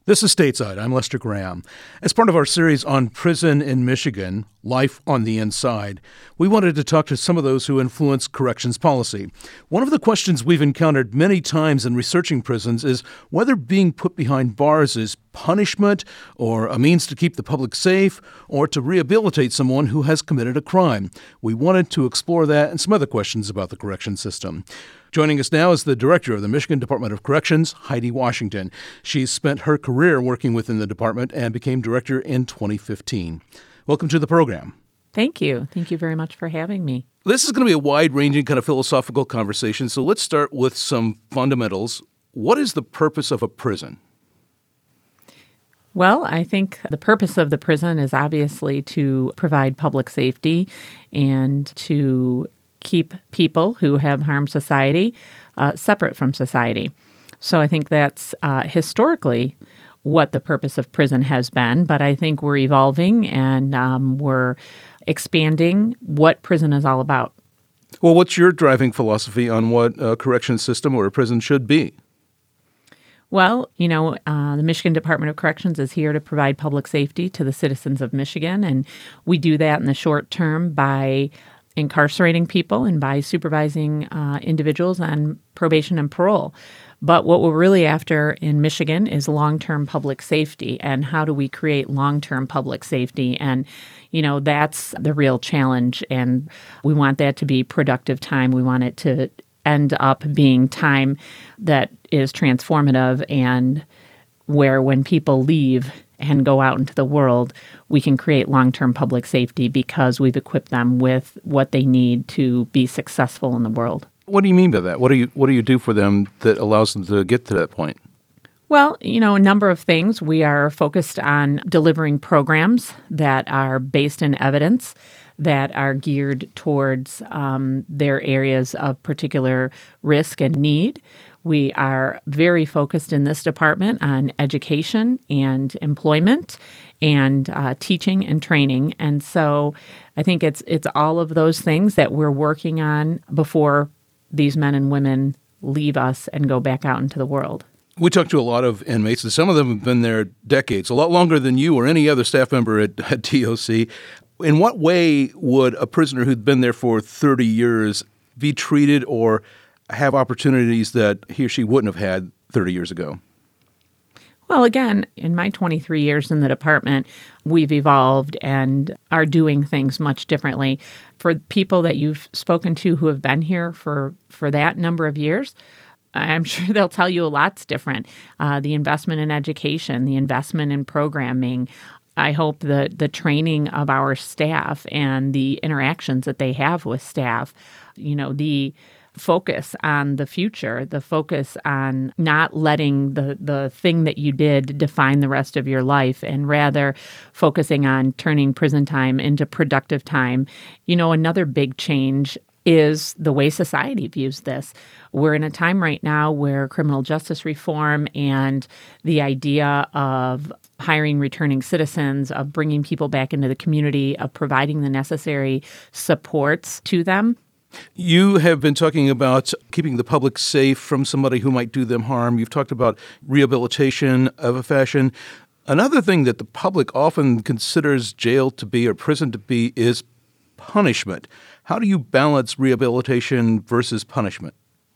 This is Stateside. I'm Lester Graham. As part of our series on prison in Michigan, Life on the Inside, we wanted to talk to some of those who influence corrections policy. One of the questions we've encountered many times in researching prisons is whether being put behind bars is punishment or a means to keep the public safe or to rehabilitate someone who has committed a crime. We wanted to explore that and some other questions about the correction system. Joining us now is the director of the Michigan Department of Corrections, Heidi Washington. She's spent her career working within the department and became director in 2015. Welcome to the program. Thank you. Thank you very much for having me. This is going to be a wide-ranging kind of philosophical conversation, so let's start with some fundamentals. What is the purpose of a prison? Well, I think the purpose of the prison is obviously to provide public safety and to keep people who have harmed society separate from society. So I think that's historically what the purpose of prison has been, but I think we're evolving and we're expanding what prison is all about. Well, what's your driving philosophy on what a correction system or a prison should be? Well, the Michigan Department of Corrections is here to provide public safety to the citizens of Michigan, and we do that in the short term by incarcerating people and by supervising individuals on probation and parole. But what we're really after in Michigan is long-term public safety, and how do we create long-term public safety? And, that's the real challenge, and we want that to be productive time. We want it to end up being time that is transformative and where when people leave and go out into the world, we can create long-term public safety because we've equipped them with what they need to be successful in the world. What do you mean by that? What do you do for them that allows them to get to that point? Well, a number of things. We are focused on delivering programs that are based in evidence, that are geared towards their areas of particular risk and need. We are very focused in this department on education and employment and teaching and training. And so I think it's all of those things that we're working on before these men and women leave us and go back out into the world. We talked to a lot of inmates, and some of them have been there decades, a lot longer than you or any other staff member at DOC. In what way would a prisoner who'd been there for 30 years be treated or have opportunities that he or she wouldn't have had 30 years ago? Well, again, in my 23 years in the department, we've evolved and are doing things much differently. For people that you've spoken to who have been here for that number of years, I'm sure they'll tell you a lot's different. The investment in education, the investment in programming, I hope the training of our staff and the interactions that they have with staff, the focus on the future, the focus on not letting the thing that you did define the rest of your life, and rather focusing on turning prison time into productive time. Another big change is the way society views this. We're in a time right now where criminal justice reform and the idea of hiring returning citizens, of bringing people back into the community, of providing the necessary supports to them. You have been talking about keeping the public safe from somebody who might do them harm. You've talked about rehabilitation of a fashion. Another thing that the public often considers jail to be or prison to be is punishment. How do you balance rehabilitation versus punishment?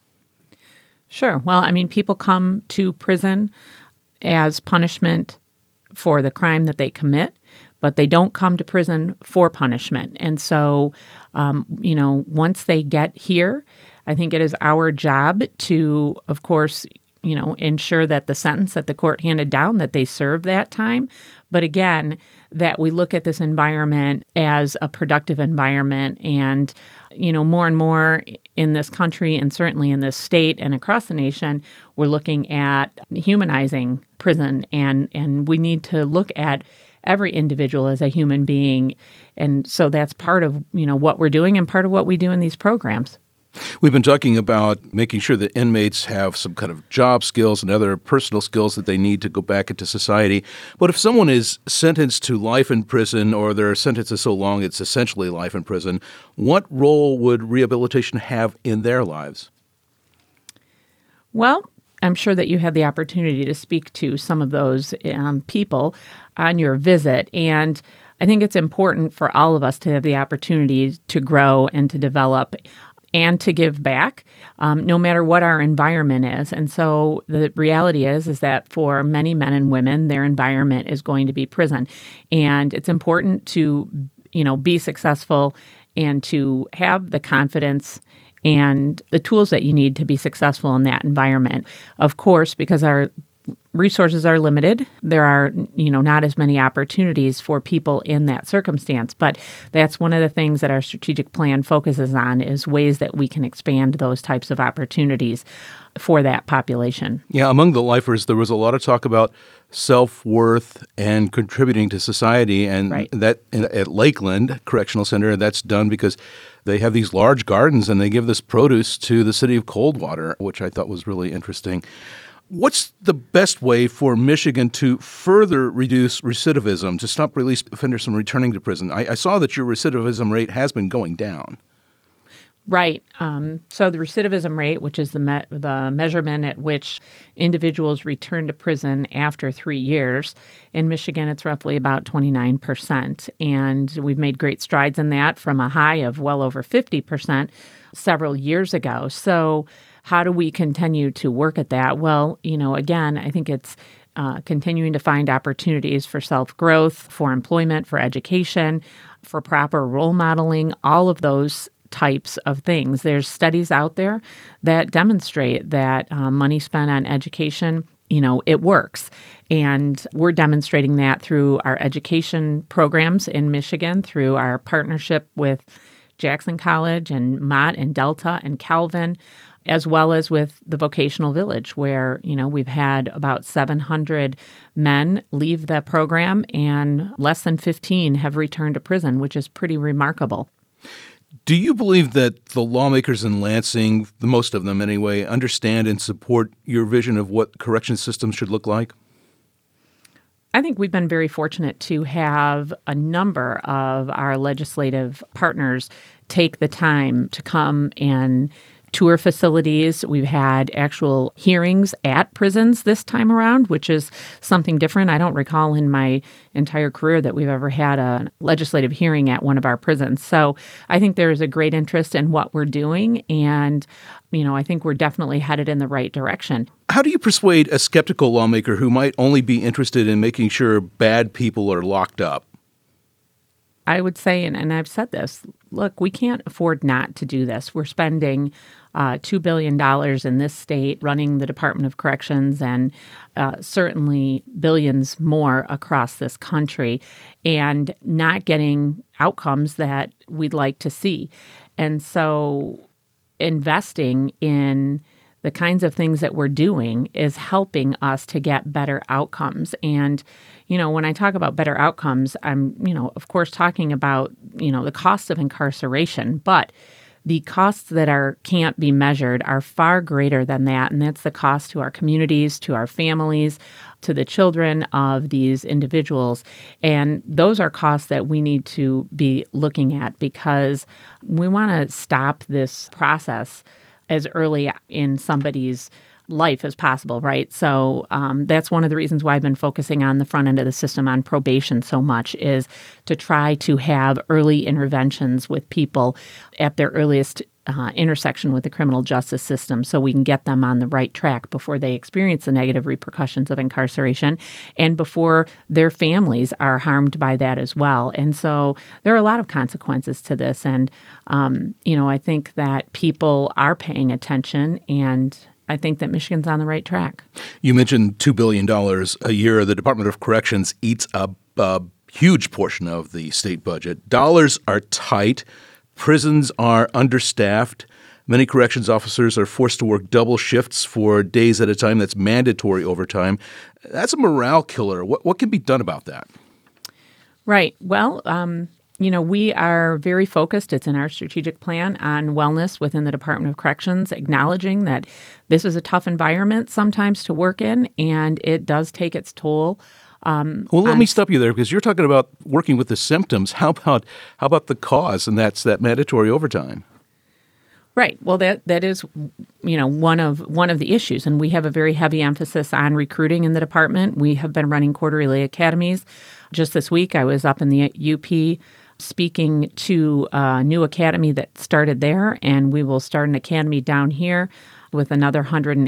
Sure. Well, people come to prison as punishment for the crime that they commit, but they don't come to prison for punishment. And so, once they get here, I think it is our job to, of course, ensure that the sentence that the court handed down, that they serve that time. But again, that we look at this environment as a productive environment. And, more and more in this country and certainly in this state and across the nation, we're looking at humanizing prison. And we need to look at every individual as a human being. And so that's part of, what we're doing and part of what we do in these programs. We've been talking about making sure that inmates have some kind of job skills and other personal skills that they need to go back into society. But if someone is sentenced to life in prison, or their sentence is so long it's essentially life in prison, what role would rehabilitation have in their lives? Well, I'm sure that you had the opportunity to speak to some of those people on your visit. And I think it's important for all of us to have the opportunity to grow and to develop and to give back, no matter what our environment is. And so the reality is that for many men and women, their environment is going to be prison. And it's important to, be successful and to have the confidence and the tools that you need to be successful in that environment. Of course, because our resources are limited, there are, not as many opportunities for people in that circumstance. But that's one of the things that our strategic plan focuses on, is ways that we can expand those types of opportunities for that population. Yeah, among the lifers, there was a lot of talk about self-worth and contributing to society. And Right. that at Lakeland Correctional Center, that's done because they have these large gardens and they give this produce to the city of Coldwater, which I thought was really interesting. What's the best way for Michigan to further reduce recidivism, to stop release offenders from returning to prison? I saw that your recidivism rate has been going down. Right. So the recidivism rate, which is the measurement at which individuals return to prison after 3 years, in Michigan, it's roughly about 29%. And we've made great strides in that from a high of well over 50% several years ago. So how do we continue to work at that? Well, again, I think it's continuing to find opportunities for self-growth, for employment, for education, for proper role modeling, all of those types of things. There's studies out there that demonstrate that money spent on education, it works. And we're demonstrating that through our education programs in Michigan, through our partnership with Jackson College and Mott and Delta and Calvin, as well as with the Vocational Village, where, we've had about 700 men leave the program and less than 15 have returned to prison, which is pretty remarkable. Do you believe that the lawmakers in Lansing, the most of them anyway, understand and support your vision of what correction systems should look like? I think we've been very fortunate to have a number of our legislative partners take the time to come and tour facilities. We've had actual hearings at prisons this time around, which is something different. I don't recall in my entire career that we've ever had a legislative hearing at one of our prisons. So I think there is a great interest in what we're doing, and I think we're definitely headed in the right direction. How do you persuade a skeptical lawmaker who might only be interested in making sure bad people are locked up? I would say, and I've said this, look, we can't afford not to do this. We're spending $2 billion in this state running the Department of Corrections, and certainly billions more across this country, and not getting outcomes that we'd like to see. And so investing in the kinds of things that we're doing is helping us to get better outcomes. And, when I talk about better outcomes, I'm, of course, talking about, the cost of incarceration, but the costs that can't be measured are far greater than that. And that's the cost to our communities, to our families, to the children of these individuals. And those are costs that we need to be looking at, because we want to stop this process as early in somebody's life as possible, right? So that's one of the reasons why I've been focusing on the front end of the system on probation so much, is to try to have early interventions with people at their earliest intersection with the criminal justice system, so we can get them on the right track before they experience the negative repercussions of incarceration and before their families are harmed by that as well. And so there are a lot of consequences to this. And, I think that people are paying attention, and I think that Michigan's on the right track. You mentioned $2 billion a year. The Department of Corrections eats a huge portion of the state budget. Dollars are tight. Prisons are understaffed. Many corrections officers are forced to work double shifts for days at a time. That's mandatory overtime. That's a morale killer. What can be done about that? Right. Well, we are very focused, it's in our strategic plan, on wellness within the Department of Corrections, acknowledging that this is a tough environment sometimes to work in, and it does take its toll. Let me stop you there, because you're talking about working with the symptoms. How about the cause, and that's that mandatory overtime? Right. Well, that is, one of the issues, and we have a very heavy emphasis on recruiting in the department. We have been running quarterly academies. Just this week, I was up in the UP speaking to a new academy that started there, and we will start an academy down here with another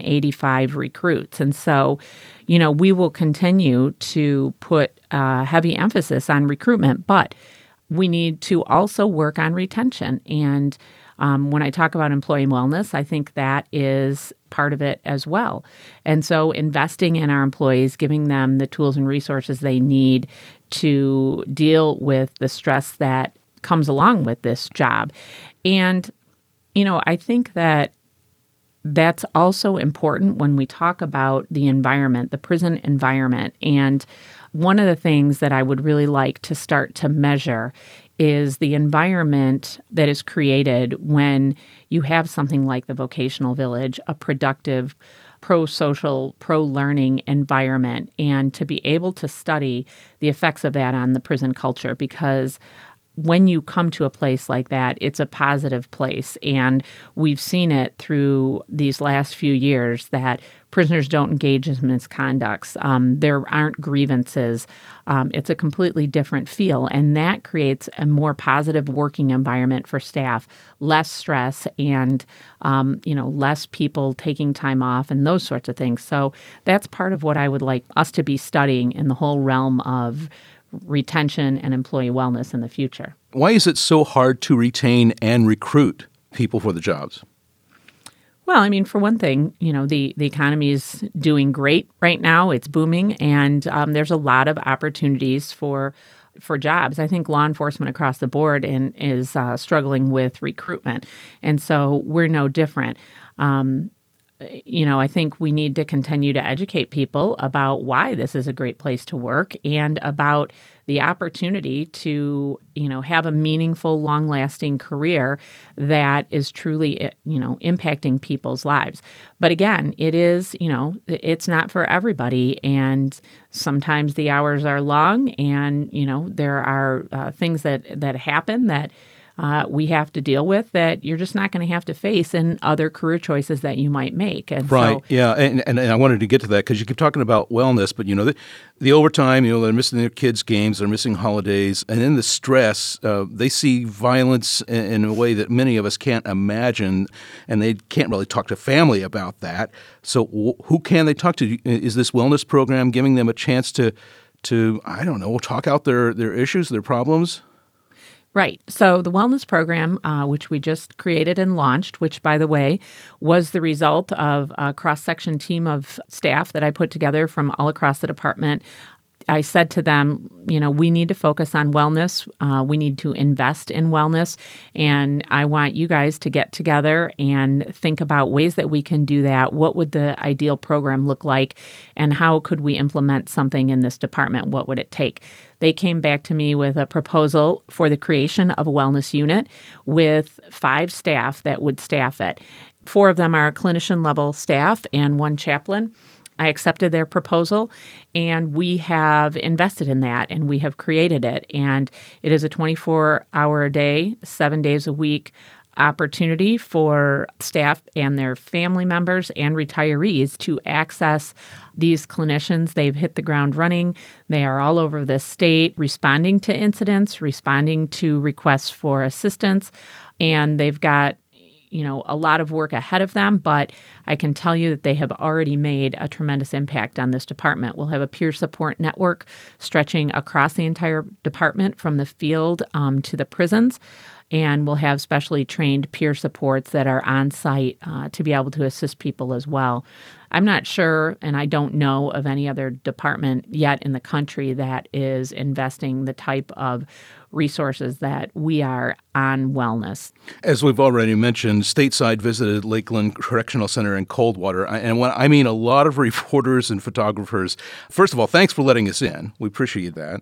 185 recruits. And so, we will continue to put heavy emphasis on recruitment, but we need to also work on retention. And when I talk about employee wellness, I think that is part of it as well. And so investing in our employees, giving them the tools and resources they need to deal with the stress that comes along with this job. And, I think that that's also important when we talk about the environment, the prison environment. And one of the things that I would really like to start to measure is the environment that is created when you have something like the vocational village, a productive, pro-social, pro-learning environment, and to be able to study the effects of that on the prison culture. Because when you come to a place like that, it's a positive place. And we've seen it through these last few years that prisoners don't engage in misconducts. There aren't grievances. It's a completely different feel. And that creates a more positive working environment for staff, less stress and, less people taking time off and those sorts of things. So that's part of what I would like us to be studying in the whole realm of retention and employee wellness in the future. Why is it so hard to retain and recruit people for the jobs? Well, for one thing, the economy is doing great right now. It's booming, and there's a lot of opportunities for jobs. I think law enforcement across the board is struggling with recruitment, and so we're no different. I think we need to continue to educate people about why this is a great place to work and about the opportunity to, have a meaningful, long-lasting career that is truly, impacting people's lives. But again, it is, it's not for everybody. And sometimes the hours are long and, there are things that happen that we have to deal with that you're just not going to have to face in other career choices that you might make. And right. Yeah. And I wanted to get to that because you keep talking about wellness, but, the overtime, they're missing their kids' games, they're missing holidays, and in the stress, they see violence in a way that many of us can't imagine, and they can't really talk to family about that. So who can they talk to? Is this wellness program giving them a chance to I don't know, talk out their issues, their problems? Right. So the wellness program, which we just created and launched, which, by the way, was the result of a cross-section team of staff that I put together from all across the department. I said to them, we need to focus on wellness. We need to invest in wellness. And I want you guys to get together and think about ways that we can do that. What would the ideal program look like? And how could we implement something in this department? What would it take? They came back to me with a proposal for the creation of a wellness unit with 5 staff that would staff it. 4 of them are clinician-level staff and 1 chaplain. I accepted their proposal, and we have invested in that, and we have created it. And it is a 24-hour-a-day, 7 days a week opportunity for staff and their family members and retirees to access these clinicians. They've hit the ground running. They are all over the state responding to incidents, responding to requests for assistance, and they've got a lot of work ahead of them, but I can tell you that they have already made a tremendous impact on this department. We'll have a peer support network stretching across the entire department from the field to the prisons, and we'll have specially trained peer supports that are on site to be able to assist people as well. I'm not sure, and I don't know of any other department yet in the country that is investing the type of resources that we are on wellness. As we've already mentioned, Stateside visited Lakeland Correctional Center in Coldwater. And when I mean a lot of reporters and photographers, first of all, thanks for letting us in. We appreciate that.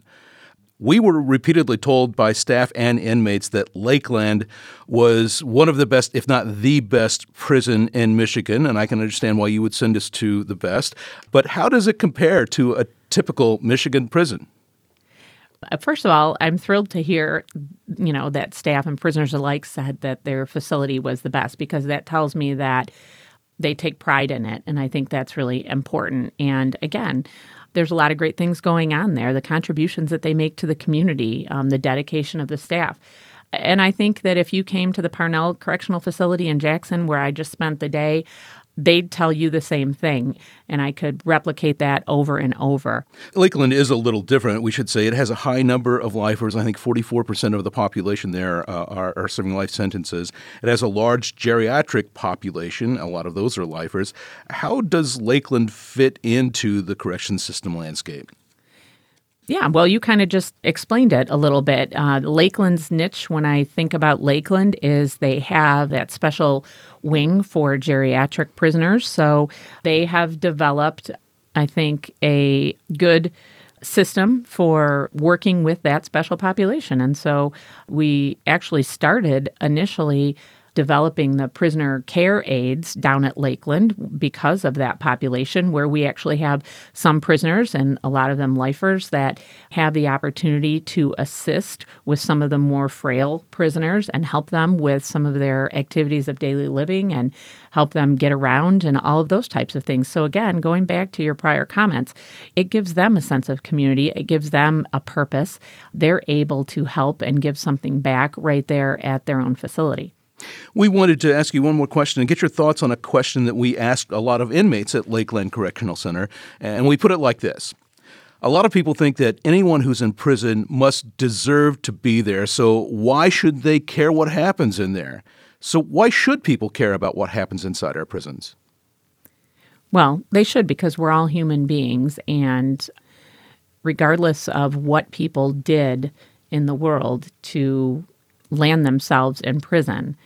We were repeatedly told by staff and inmates that Lakeland was one of the best, if not the best, prison in Michigan, and I can understand why you would send us to the best. But how does it compare to a typical Michigan prison? First of all, I'm thrilled to hear, that staff and prisoners alike said that their facility was the best, because that tells me that they take pride in it. And I think that's really important. And again, there's a lot of great things going on there, the contributions that they make to the community, the dedication of the staff. And I think that if you came to the Parnell Correctional Facility in Jackson, where I just spent the day, they'd tell you the same thing, and I could replicate that over and over. Lakeland is a little different. We should say it has a high number of lifers. I think 44% of the population there are serving life sentences. It has a large geriatric population. A lot of those are lifers. How does Lakeland fit into the corrections system landscape? Yeah, well, you kind of just explained it a little bit. Lakeland's niche, when I think about Lakeland, is they have that special wing for geriatric prisoners. So they have developed, I think, a good system for working with that special population. And so we actually started initially developing the prisoner care aids down at Lakeland because of that population, where we actually have some prisoners, and a lot of them lifers, that have the opportunity to assist with some of the more frail prisoners and help them with some of their activities of daily living and help them get around and all of those types of things. So again, going back to your prior comments, it gives them a sense of community. It gives them a purpose. They're able to help and give something back right there at their own facility. We wanted to ask you one more question and get your thoughts on a question that we asked a lot of inmates at Lakeland Correctional Center, and we put it like this. A lot of people think that anyone who's in prison must deserve to be there, so why should they care what happens in there? So why should people care about what happens inside our prisons? Well, they should, because we're all human beings, and regardless of what people did in the world to land themselves in prison,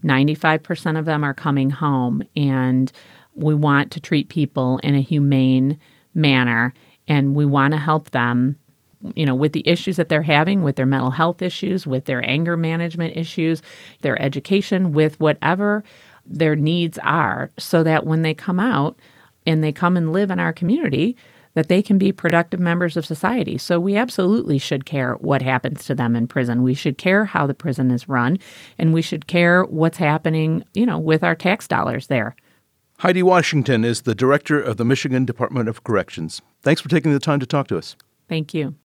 95% of them are coming home, and we want to treat people in a humane manner, and we want to help them, with the issues that they're having, with their mental health issues, with their anger management issues, their education, with whatever their needs are, so that when they come out and they come and live in our community, that they can be productive members of society. So we absolutely should care what happens to them in prison. We should care how the prison is run, and we should care what's happening, with our tax dollars there. Heidi Washington is the director of the Michigan Department of Corrections. Thanks for taking the time to talk to us. Thank you.